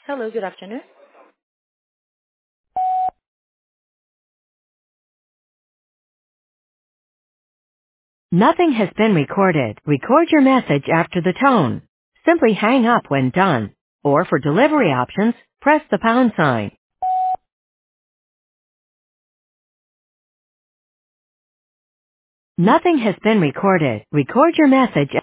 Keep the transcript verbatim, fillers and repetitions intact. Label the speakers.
Speaker 1: Hello, good afternoon. Nothing has been recorded. Record your message after the tone. Simply hang up when done. Or for delivery options, press the pound sign. Nothing has been recorded. Record your message